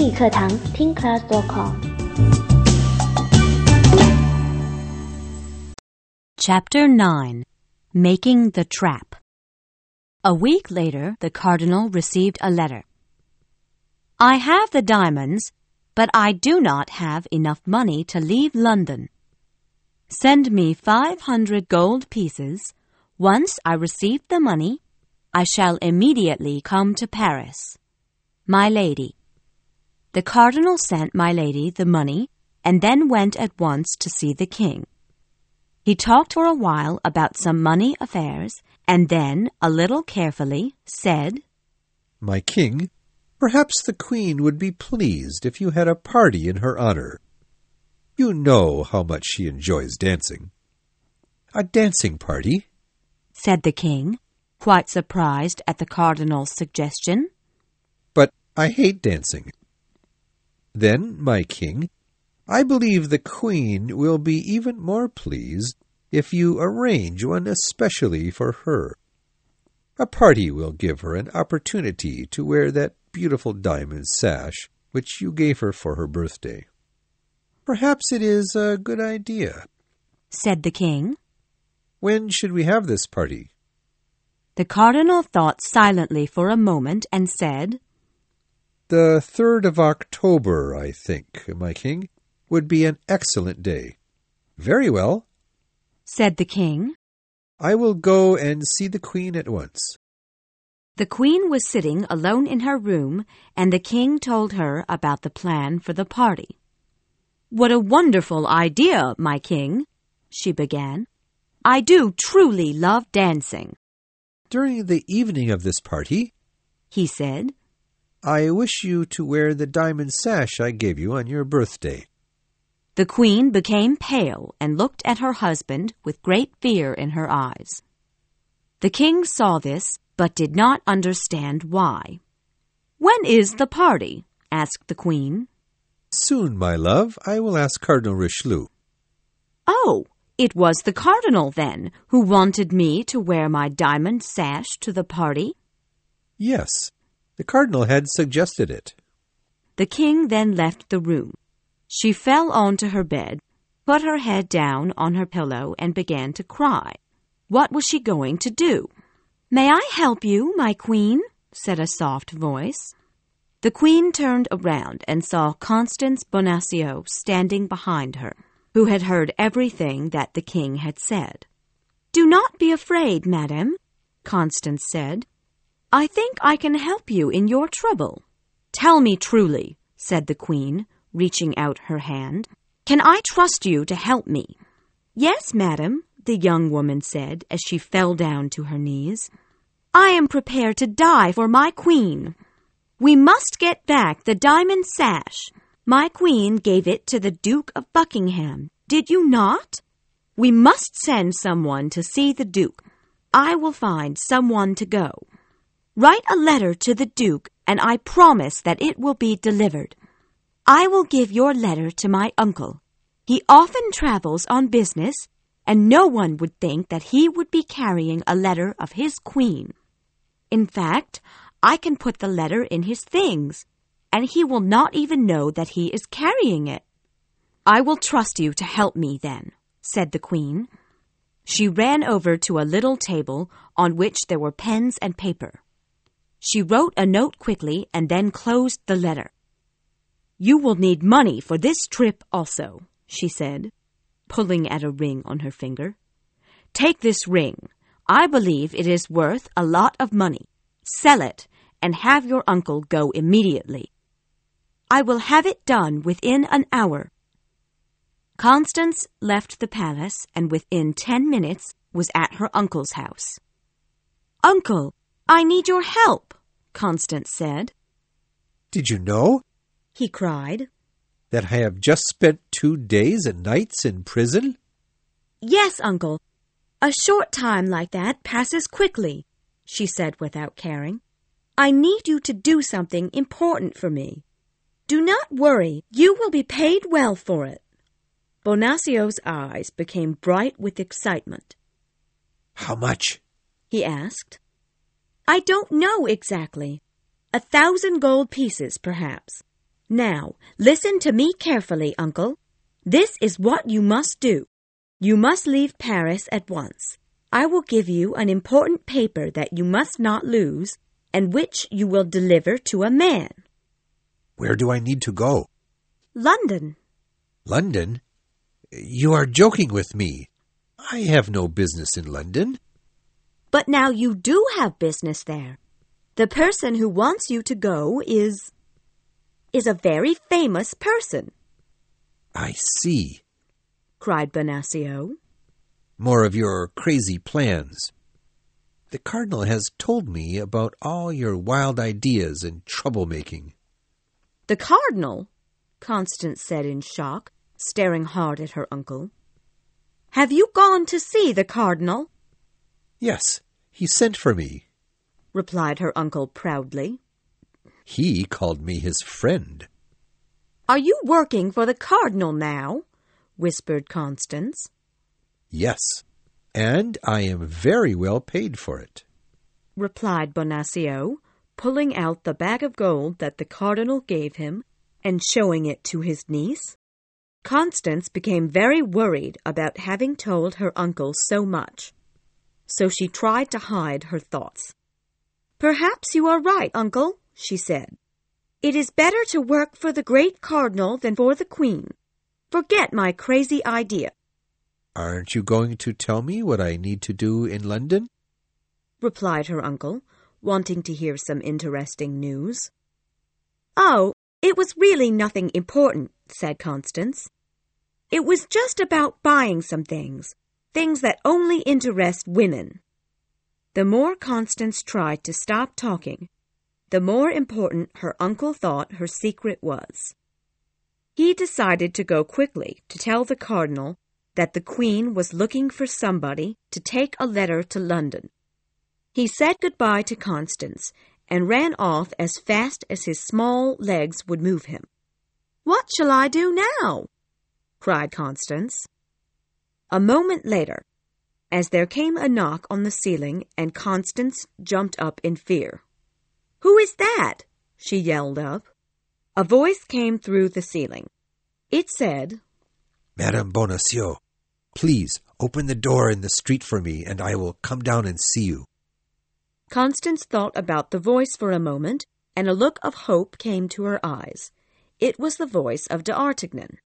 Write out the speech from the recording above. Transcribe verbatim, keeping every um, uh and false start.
英语课堂听 class dot com。 Chapter nine. Making the Trap. A week later, the cardinal received a letter. I have the diamonds, but I do not have enough money to leave London. Send me five hundred gold pieces. Once I receive the money, I shall immediately come to Paris. My Lady. The cardinal sent my lady the money and then went at once to see the king. He talked for a while about some money affairs and then, a little carefully, said, My king, perhaps the queen would be pleased if you had a party in her honor. You know how much she enjoys dancing. A dancing party? Said the king, quite surprised at the cardinal's suggestion. But I hate dancing. Then, my king, I believe the queen will be even more pleased if you arrange one especially for her. A party will give her an opportunity to wear that beautiful diamond sash which you gave her for her birthday. Perhaps it is a good idea, said the king. When should we have this party? The cardinal thought silently for a moment and said, The third of October, I think, my king, would be an excellent day. Very well, said the king. I will go and see the queen at once. The queen was sitting alone in her room, and the king told her about the plan for the party. What a wonderful idea, my king, she began. I do truly love dancing. During the evening of this party, he said, I wish you to wear the diamond sash I gave you on your birthday. The queen became pale and looked at her husband with great fear in her eyes. The king saw this, but did not understand why. When is the party? Asked the queen. Soon, my love, I will ask Cardinal Richelieu. Oh, it was the cardinal, then, who wanted me to wear my diamond sash to the party? Yes, the cardinal had suggested it. The king then left the room. She fell onto her bed, put her head down on her pillow, and began to cry. What was she going to do? May I help you, my queen? Said a soft voice. The queen turned around and saw Constance Bonacieux standing behind her, who had heard everything that the king had said. Do not be afraid, madam, Constance said. I think I can help you in your trouble. Tell me truly, said the queen, reaching out her hand. Can I trust you to help me? Yes, madam, the young woman said as she fell down to her knees. I am prepared to die for my queen. We must get back the diamond sash. My queen gave it to the Duke of Buckingham. Did you not? We must send someone to see the Duke. I will find someone to go. Write a letter to the Duke, and I promise that it will be delivered. I will give your letter to my uncle. He often travels on business, and no one would think that he would be carrying a letter of his queen. In fact, I can put the letter in his things, and he will not even know that he is carrying it. I will trust you to help me then, said the queen. She ran over to a little table on which there were pens and paper. She wrote a note quickly and then closed the letter. You will need money for this trip also, she said, pulling at a ring on her finger. Take this ring. I believe it is worth a lot of money. Sell it and have your uncle go immediately. I will have it done within an hour. Constance left the palace and within ten minutes was at her uncle's house. Uncle, I need your help, Constance said. Did you know, he cried, that I have just spent two days and nights in prison? Yes, uncle. A short time like that passes quickly, she said without caring. I need you to do something important for me. Do not worry, you will be paid well for it. Bonacieux's eyes became bright with excitement. How much? He asked. I don't know exactly. A thousand gold pieces, perhaps. Now, listen to me carefully, Uncle. This is what you must do. You must leave Paris at once. I will give you an important paper that you must not lose, and which you will deliver to a man. Where do I need to go? London. London? You are joking with me. I have no business in London. But now you do have business there. The person who wants you to go is... is a very famous person. I see, cried Bonacieux. More of your crazy plans. The Cardinal has told me about all your wild ideas and troublemaking. The Cardinal? Constance said in shock, staring hard at her uncle. Have you gone to see the Cardinal? Yes, he sent for me, replied her uncle proudly. He called me his friend. Are you working for the Cardinal now? Whispered Constance. Yes, and I am very well paid for it, replied Bonacieux, pulling out the bag of gold that the Cardinal gave him and showing it to his niece. Constance became very worried about having told her uncle so much, so she tried to hide her thoughts. Perhaps you are right, Uncle, she said. It is better to work for the great Cardinal than for the Queen. Forget my crazy idea. Aren't you going to tell me what I need to do in London? Replied her uncle, wanting to hear some interesting news. Oh, it was really nothing important, said Constance. It was just about buying some things, things that only interest women. The more Constance tried to stop talking, the more important her uncle thought her secret was. He decided to go quickly to tell the Cardinal that the Queen was looking for somebody to take a letter to London. He said goodbye to Constance and ran off as fast as his small legs would move him. What shall I do now? Cried Constance. A moment later, as there came a knock on the ceiling and Constance jumped up in fear. Who is that? She yelled up. A voice came through the ceiling. It said, Madame Bonacieux, please open the door in the street for me and I will come down and see you. Constance thought about the voice for a moment and a look of hope came to her eyes. It was the voice of d'Artagnan.